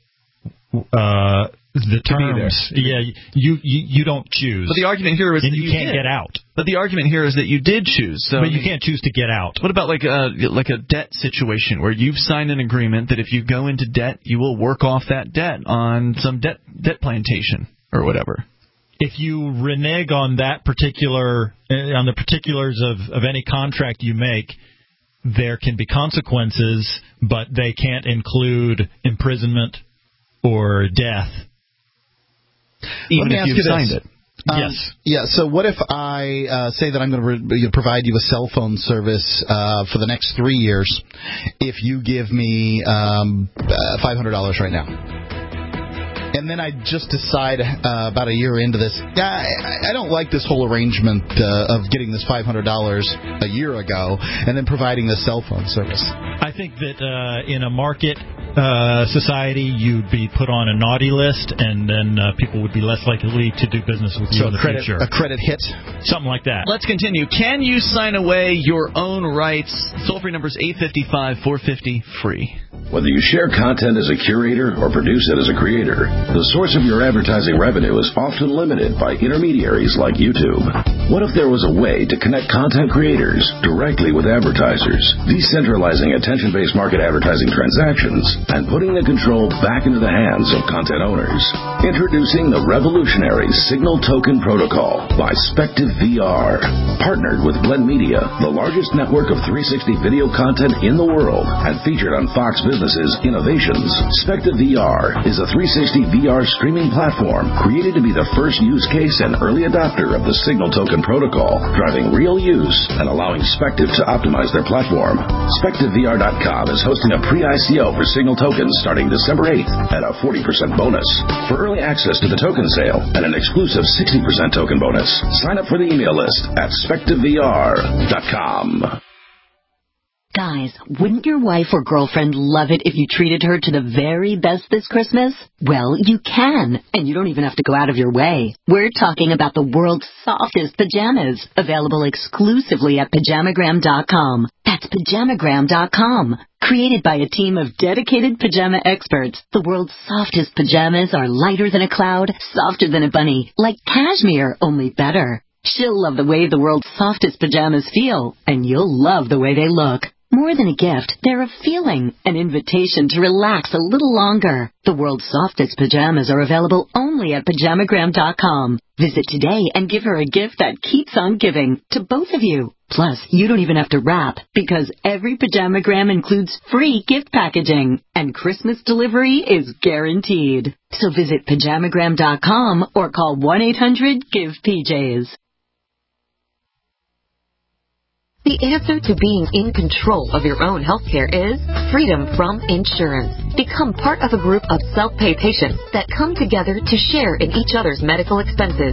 uh, the terms. Yeah, you, you you don't choose. But the argument here is and that you, you can't did. get out. But the argument here is that you did choose. So but you can't choose to get out. What about like a like a debt situation where you've signed an agreement that if you go into debt, you will work off that debt on some debt debt plantation or whatever? If you renege on that particular on the particulars of, of any contract you make, there can be consequences, but they can't include imprisonment or death. Even if you've signed this. it. Um, yes. Yeah, so what if I uh, say that I'm going to re- provide you a cell phone service uh, for the next three years if you give me um, uh, five hundred dollars right now? And then I just decide uh, about a year into this, yeah, I, I don't like this whole arrangement uh, of getting this five hundred dollars a year ago and then providing the cell phone service. I think that uh, in a market uh, society, you'd be put on a naughty list, and then uh, people would be less likely to do business with you so in the credit, future. A credit hit? Something like that. Let's continue. Can you sign away your own rights? Toll-free number is eight five five, four five zero, free. Whether you share content as a curator or produce it as a creator, the source of your advertising revenue is often limited by intermediaries like YouTube. What if there was a way to connect content creators directly with advertisers, decentralizing attention-based market advertising transactions and putting the control back into the hands of content owners? Introducing the revolutionary Signal Token Protocol by Spective V R. Partnered with Blend Media, the largest network of three sixty video content in the world, and featured on Fox Business's Innovations, Spective V R is a three sixty V R streaming platform created to be the first use case and early adopter of the Signal Token Protocol, driving real use and allowing Spective to optimize their platform. Spective V R dot com is hosting a pre-I C O for Signal Tokens starting December eighth at a forty percent bonus. For early access to the token sale and an exclusive sixty percent token bonus, sign up for the email list at Spective V R dot com. Guys, wouldn't your wife or girlfriend love it if you treated her to the very best this Christmas? Well, you can, and you don't even have to go out of your way. We're talking about the world's softest pajamas, available exclusively at pajamagram dot com. That's pajamagram dot com. Created by a team of dedicated pajama experts, the world's softest pajamas are lighter than a cloud, softer than a bunny, like cashmere, only better. She'll love the way the world's softest pajamas feel, and you'll love the way they look. More than a gift, they're a feeling, an invitation to relax a little longer. The world's softest pajamas are available only at pajamagram dot com. Visit today and give her a gift that keeps on giving to both of you. Plus, you don't even have to wrap, because every Pajamagram includes free gift packaging, and Christmas delivery is guaranteed. So visit pajamagram dot com or call one eight hundred give P Js. The answer to being in control of your own healthcare is freedom from insurance. Become part of a group of self-pay patients that come together to share in each other's medical expenses. Individual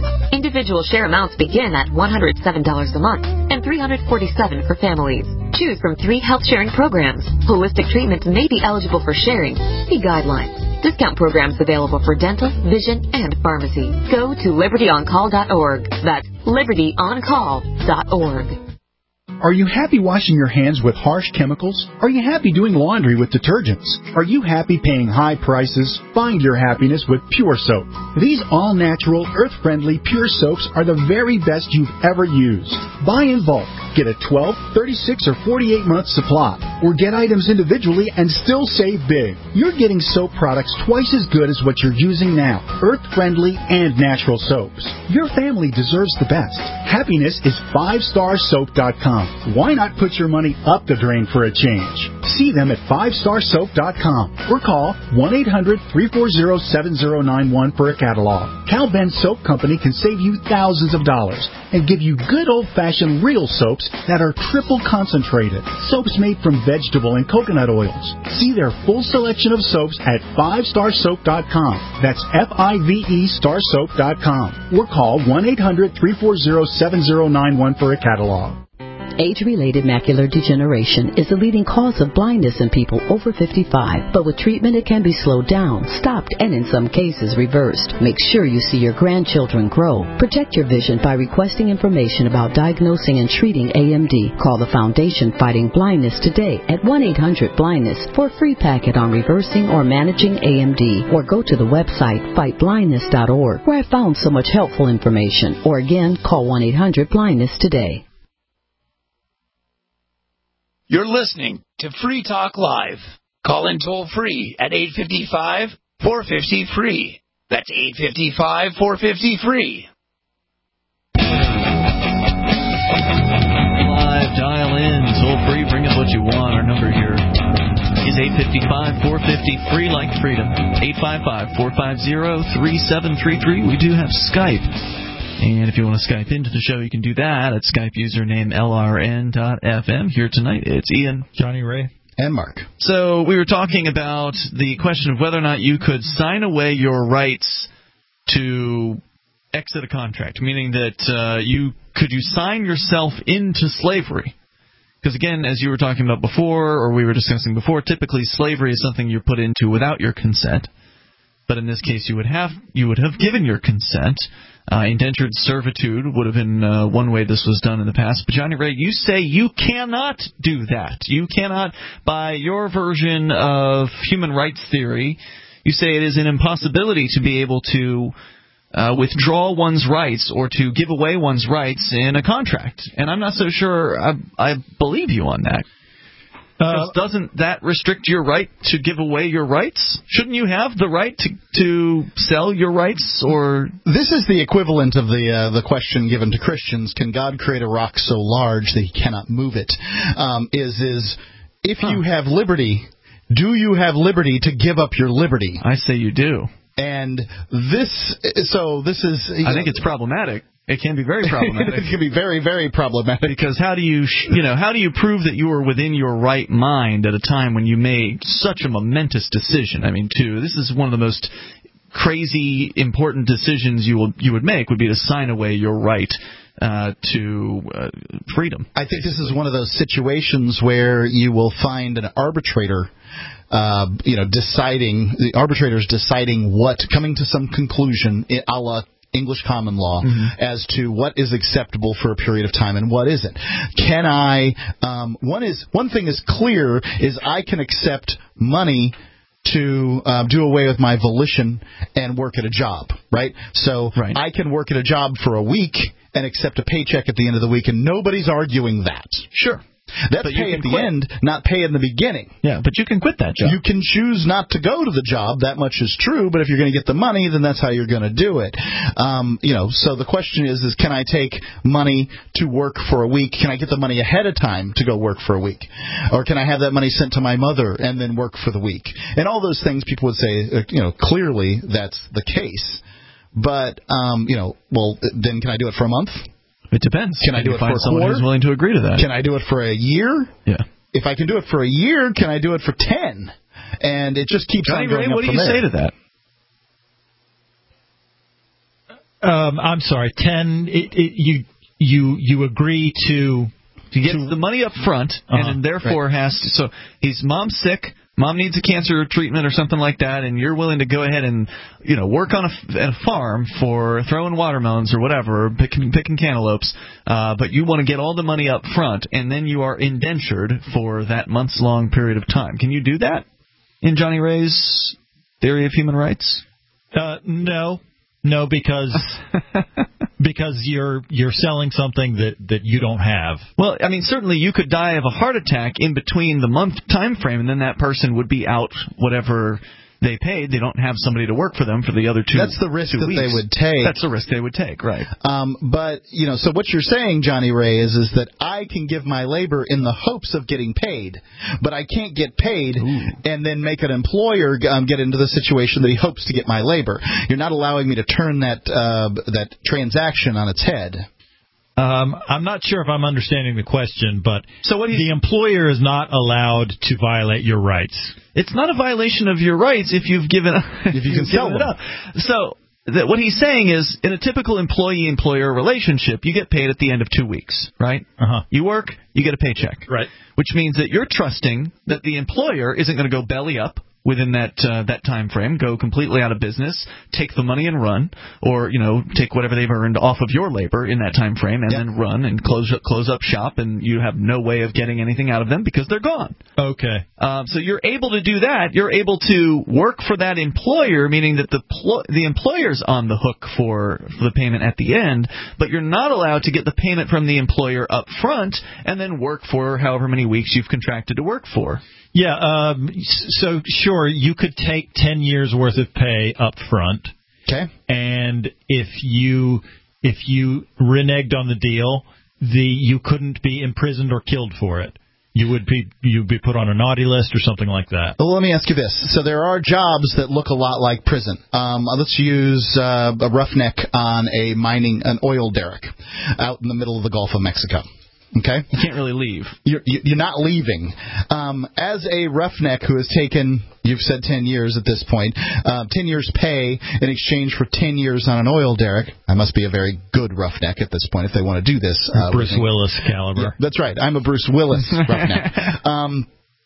Individual share amounts begin at one hundred seven dollars a month and three hundred forty-seven dollars for families. Choose from three health sharing programs. Holistic treatments may be eligible for sharing. See guidelines. Discount programs available for dental, vision, and pharmacy. Go to liberty on call dot org. That's liberty on call dot org. Are you happy washing your hands with harsh chemicals? Are you happy doing laundry with detergents? Are you happy paying high prices? Find your happiness with Pure Soap. These all-natural, earth-friendly Pure Soaps are the very best you've ever used. Buy in bulk. Get a twelve, thirty-six, or forty-eight month supply. Or get items individually and still save big. You're getting soap products twice as good as what you're using now. Earth-friendly and natural soaps. Your family deserves the best. Happiness is five star soap dot com. Why not put your money up the drain for a change? See them at five star soap dot com or call one eight hundred, three four zero, seven zero nine one for a catalog. Cal Ben Soap Company can save you thousands of dollars and give you good old-fashioned real soaps that are triple concentrated. Soaps made from vegetable and coconut oils. See their full selection of soaps at five star soap dot com. That's F I V E star soap dot com. Or call one eight hundred, three four zero, seven zero nine one for a catalog. Age-related macular degeneration is the leading cause of blindness in people over fifty-five, but with treatment it can be slowed down, stopped, and in some cases reversed. Make sure you see your grandchildren grow. Protect your vision by requesting information about diagnosing and treating A M D. Call the Foundation Fighting Blindness today at one eight hundred blindness for a free packet on reversing or managing A M D, or go to the website fight blindness dot org, where I found so much helpful information. Or again, call one eight hundred blindness today. You're listening to Free Talk Live. Call in toll free at eight five five, four five zero, free. That's eight five five, four five zero, free. Live, dial in, toll free, bring up what you want. Our number here is eight five five, four five zero, free like freedom. eight five five, four five zero, three seven three three. We do have Skype. And if you want to Skype into the show, you can do that at Skype username L R N dot F M. Here tonight, it's Ian, Johnny Ray, and Mark. So we were talking about the question of whether or not you could sign away your rights to exit a contract, meaning that uh, you could you sign yourself into slavery. Because, again, as you were talking about before, or we were discussing before, typically slavery is something you're put into without your consent. But in this case, you would have you would have given your consent. Uh, indentured servitude would have been uh, one way this was done in the past. But, Johnny Ray, you say you cannot do that. You cannot, by your version of human rights theory, you say it is an impossibility to be able to uh, withdraw one's rights or to give away one's rights in a contract. And I'm not so sure I, I believe you on that. Uh, doesn't that restrict your right to give away your rights? Shouldn't you have the right to to sell your rights? Or this is the equivalent of the uh, the question given to Christians: can God create a rock so large that He cannot move it? Um, is is if huh. you have liberty, do you have liberty to give up your liberty? I say you do. And this, so this is. I know, think it's problematic. It can be very problematic. It can be very, very problematic. Because how do you, you know, how do you prove that you were within your right mind at a time when you made such a momentous decision? I mean, too, this is one of the most crazy, important decisions you will you would make would be to sign away your right uh, to uh, freedom. I think this is one of those situations where you will find an arbitrator. Uh, you know, deciding the arbitrators deciding what, coming to some conclusion, a la English common law, mm-hmm. as to what is acceptable for a period of time and what isn't. Can I? Um, one is one thing is clear is I can accept money to uh, do away with my volition and work at a job, right? So right. I can work at a job for a week and accept a paycheck at the end of the week, and nobody's arguing that. Sure. That's but pay at the quit. end, not pay in the beginning. Yeah, but you can quit that job. You can choose not to go to the job. That much is true. But if you're going to get the money, then that's how you're going to do it. Um, you know, so the question is, is can I take money to work for a week? Can I get the money ahead of time to go work for a week? Or can I have that money sent to my mother and then work for the week? And all those things people would say, uh, you know, clearly that's the case. But, um, you know, well, then can I do it for a month? It depends. Can I do it for a someone quarter? Who's willing to agree to that? Can I do it for a year? Yeah. If I can do it for a year, can I do it for ten? And it just keeps Johnny on going Ray, up what do from you there. say to that? Um, I'm sorry, ten. It, it, you you you agree to to get to, the money up front, uh-huh, and therefore right. has to. So he's mom's sick. Mom needs a cancer treatment or something like that, and you're willing to go ahead and, you know, work on a, at a farm for throwing watermelons or whatever, picking, picking cantaloupes, uh, but you want to get all the money up front, and then you are indentured for that months-long period of time. Can you do that in Johnny Ray's theory of human rights? Uh, no. No, because because you're you're selling something that, that you don't have. Well, I mean, certainly you could die of a heart attack in between the month time frame, and then that person would be out whatever they paid. They don't have somebody to work for them for the other two. That's the risk that weeks. they would take. That's the risk they would take, right? Um, but you know, so what you're saying, Johnny Ray, is is that I can give my labor in the hopes of getting paid, but I can't get paid Ooh. and then make an employer um, get into the situation that he hopes to get my labor. You're not allowing me to turn that uh, that transaction on its head. Um, I'm not sure if I'm understanding the question, but so what the employer is not allowed to violate your rights. It's not a violation of your rights if you've given if you can sell it up. So that what he's saying is, in a typical employee-employer relationship, you get paid at the end of two weeks, right? Uh-huh. You work, you get a paycheck, right? Which means that you're trusting that the employer isn't going to go belly up within that uh, that time frame, go completely out of business, take the money and run, or you know take whatever they've earned off of your labor in that time frame and yep. then run and close close up shop, and you have no way of getting anything out of them because they're gone. Okay. Um, so you're able to do that. You're able to work for that employer, meaning that the pl- the employer's on the hook for, for the payment at the end, but you're not allowed to get the payment from the employer up front and then work for however many weeks you've contracted to work for. Yeah, um, so sure, you could take ten years worth of pay up front. Okay. And if you if you reneged on the deal, the you couldn't be imprisoned or killed for it. You would be you'd be put on a naughty list or something like that. Well, let me ask you this. So there are jobs that look a lot like prison. Um, let's use uh, a roughneck on a mining an oil derrick out in the middle of the Gulf of Mexico. Okay, you can't really leave. You're, you're not leaving. Um, as a roughneck who has taken, you've said ten years at this point, uh, ten years pay in exchange for ten years on an oil derrick. I must be a very good roughneck at this point if they want to do this. Uh, Bruce Willis caliber. Yeah, that's right. I'm a Bruce Willis roughneck. Um,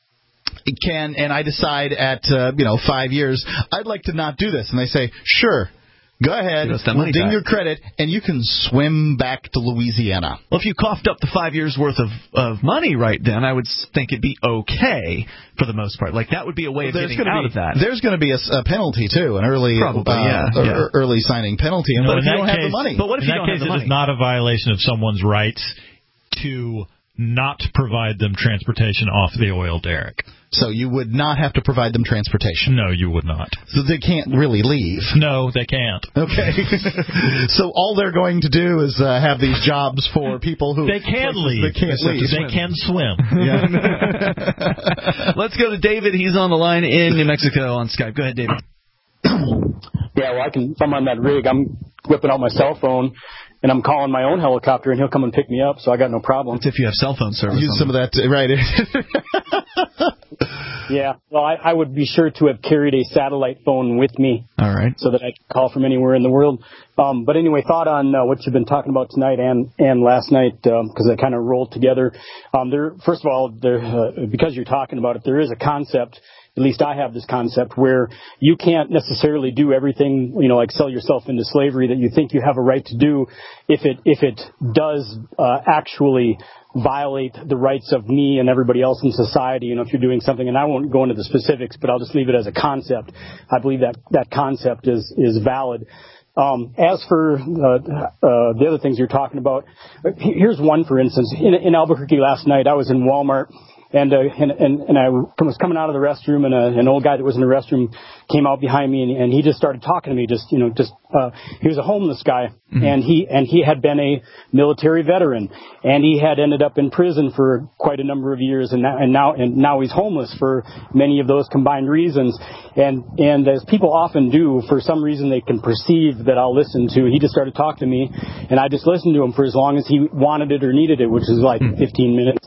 can and I decide at uh, you know five years I'd like to not do this, and they say sure. Go ahead, we'll ding your credit, and you can swim back to Louisiana. Well, if you coughed up the five years' worth of, of money right then, I would think it'd be okay for the most part. Like, that would be a way well, of getting out be, of that. There's going to be a, a penalty, too, an early Probably, uh, yeah, uh, yeah. early signing penalty. No, but if you don't case, have the money? But what if in you don't that case, have the money? It is not a violation of someone's rights to not provide them transportation off the oil derrick. So you would not have to provide them transportation? No, you would not. So they can't really leave? No, they can't. Okay. So all they're going to do is uh, have these jobs for people who... They can leave. They can't leave. They can swim. Yeah. Let's go to David. He's on the line in New Mexico on Skype. Go ahead, David. Yeah, well, I can. If I'm on that rig, I'm whipping out my cell phone, and I'm calling my own helicopter, and he'll come and pick me up, so I got no problem. That's if you have cell phone service. Use some of that, right. Yeah, well, I, I would be sure to have carried a satellite phone with me. All right. So that I could call from anywhere in the world. Um, but anyway, thought on uh, what you've been talking about tonight and, and last night, because um, they kind of rolled together. Um, there, first of all, there, uh, because you're talking about it, there is a concept. At least I have this concept where you can't necessarily do everything, you know, like sell yourself into slavery that you think you have a right to do if it if it does uh, actually violate the rights of me and everybody else in society. You know, if you're doing something, and I won't go into the specifics, but I'll just leave it as a concept. I believe that that concept is is valid. Um, as for uh, uh, the other things you're talking about, here's one, for instance. In, in Albuquerque last night, I was in Walmart. And, uh, and, and, and I was coming out of the restroom, and a, an old guy that was in the restroom came out behind me, and, and he just started talking to me. Just, you know, just, uh, he was a homeless guy, mm-hmm. and he, and he had been a military veteran, and he had ended up in prison for quite a number of years, and now, and now, and now he's homeless for many of those combined reasons. And, and as people often do, for some reason they can perceive that I'll listen to, he just started talking to me, and I just listened to him for as long as he wanted it or needed it, which is like mm-hmm. fifteen minutes.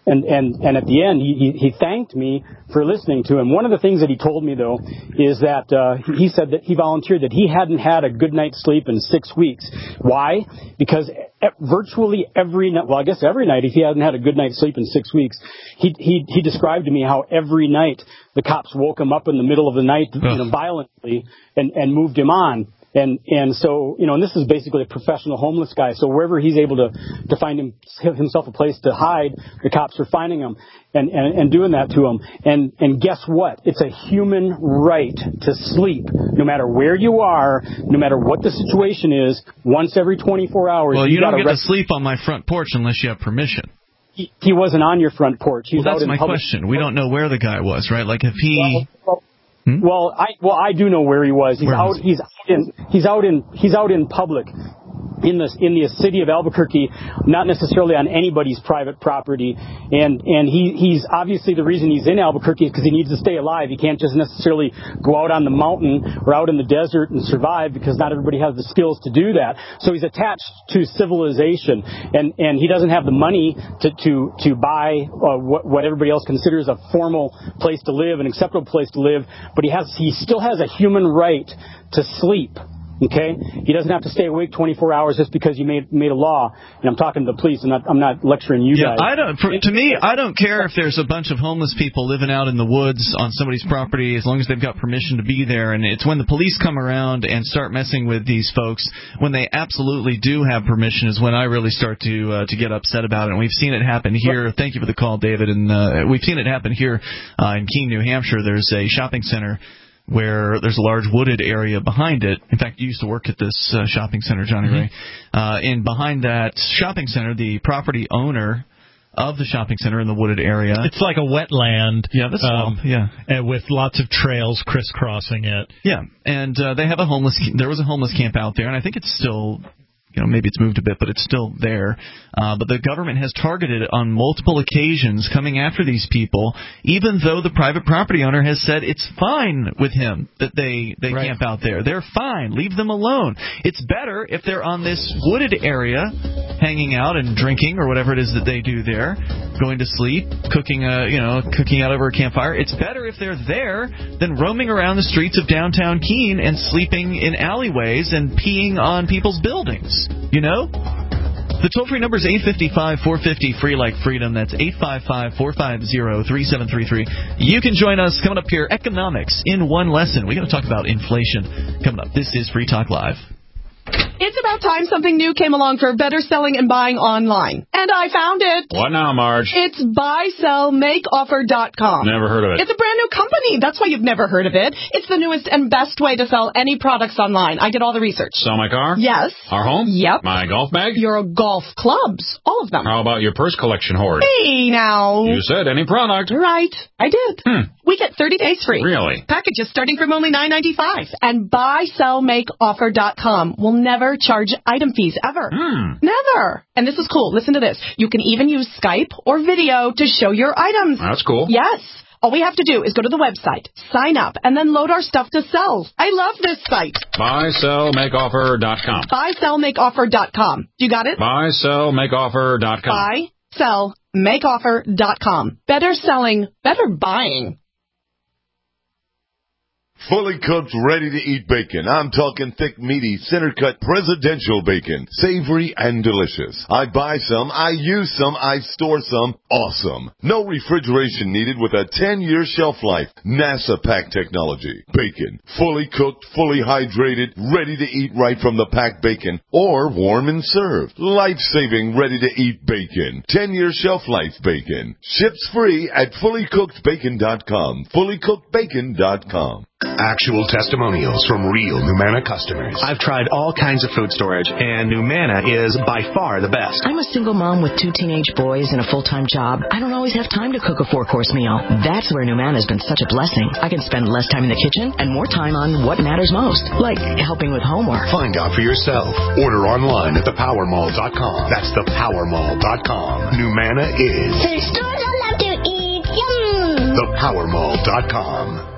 And, and, and at the end, he, he, he thanked me for listening to him. One of the things that he told me, though, is that uh, he said that he volunteered that he hadn't had a good night's sleep in six weeks. Why? Because virtually every night, well, I guess every night, if he hadn't had a good night's sleep in six weeks, he, he, he described to me how every night the cops woke him up in the middle of the night, you know, violently and, and moved him on. And, and so, you know, and this is basically a professional homeless guy. So wherever he's able to, to find him, himself a place to hide, the cops are finding him and, and, and doing that to him. And, and guess what? It's a human right to sleep, no matter where you are, no matter what the situation is, once every twenty-four hours. Well, you, you don't get rest- to sleep on my front porch unless you have permission. He, he wasn't on your front porch. He's well, that's out in my public. question. We don't know where the guy was, right? Like if he... Well, well, Hmm? Well, I well I do know where he was. He's where out. Was he? He's in. He's out in. He's out in public, in the in the city of Albuquerque, not necessarily on anybody's private property. And and he he's obviously the reason he's in Albuquerque is because he needs to stay alive. He can't just necessarily go out on the mountain or out in the desert and survive because not everybody has the skills to do that. So he's attached to civilization, and and he doesn't have the money to to to buy uh, what what everybody else considers a formal place to live, an acceptable place to live. But he has he still has a human right to sleep. Okay, he doesn't have to stay awake twenty-four hours just because you made made a law. And I'm talking to the police. I'm not I'm not lecturing you yeah, guys. I don't. For, to me, I don't care if there's a bunch of homeless people living out in the woods on somebody's property, as long as they've got permission to be there. And it's when the police come around and start messing with these folks, when they absolutely do have permission, is when I really start to uh, to get upset about it. And we've seen it happen here. Thank you for the call, David. And uh, we've seen it happen here uh, in Keene, New Hampshire. There's a shopping center where there's a large wooded area behind it. In fact, you used to work at this uh, shopping center, Johnny mm-hmm. Ray. Uh, and behind that shopping center, the property owner of the shopping center in the wooded area. It's like a wetland. Yeah, that's um, yeah. And with lots of trails crisscrossing it. Yeah, and uh, they have a homeless. There was a homeless camp out there, and I think it's still. You know, maybe it's moved a bit, but it's still there. Uh, but the government has targeted it on multiple occasions, coming after these people, even though the private property owner has said it's fine with him that they, they right. camp out there. They're fine. Leave them alone. It's better if they're on this wooded area, hanging out and drinking or whatever it is that they do there, going to sleep, cooking a, you know, cooking out over a campfire. It's better if they're there than roaming around the streets of downtown Keene and sleeping in alleyways and peeing on people's buildings. You know? The toll-free number is eight five five, four five zero, free like freedom. That's eight five five, four five zero, three seven three three. You can join us coming up here, Economics in One Lesson. We're going to talk about inflation coming up. This is Free Talk Live. It's about time something new came along for better selling and buying online. And I found it. What now, Marge? It's buy sell make offer dot com. Never heard of it. It's a brand new company. That's why you've never heard of it. It's the newest and best way to sell any products online. I did all the research. Sell my car? Yes. Our home? Yep. My golf bag? Your golf clubs. All of them. How about your purse collection hoard? Hey, now. You said any product. Right. I did. Hmm. We get thirty days free. Really? Packages starting from only nine ninety-five. And buy sell make offer dot com will never charge item fees ever. Hmm. Never. And this is cool. Listen to this. You can even use Skype or video to show your items. That's cool. Yes. All we have to do is go to the website, sign up, and then load our stuff to sell. I love this site. buy sell make offer dot com. buy sell make offer dot com. You got it? buy sell make offer dot com. buy sell make offer dot com. Better selling, better buying. Fully cooked, ready-to-eat bacon. I'm talking thick, meaty, center-cut, presidential bacon. Savory and delicious. I buy some, I use some, I store some. Awesome. No refrigeration needed with a ten-year shelf life. NASA pack technology. Bacon. Fully cooked, fully hydrated, ready to eat right from the packed bacon. Or warm and served. Life-saving, ready-to-eat bacon. ten-year shelf life bacon. Ships free at fully cooked bacon dot com. fully cooked bacon dot com. Actual testimonials from real Numanna customers. I've tried all kinds of food storage, and Numanna is by far the best. I'm a single mom with two teenage boys and a full-time job. I don't always have time to cook a four-course meal. That's where Numanna has been such a blessing. I can spend less time in the kitchen and more time on what matters most, like helping with homework. Find out for yourself. Order online at the power mall dot com. That's the power mall dot com. Numanna is... Food stores I love to eat. Yum! the power mall dot com.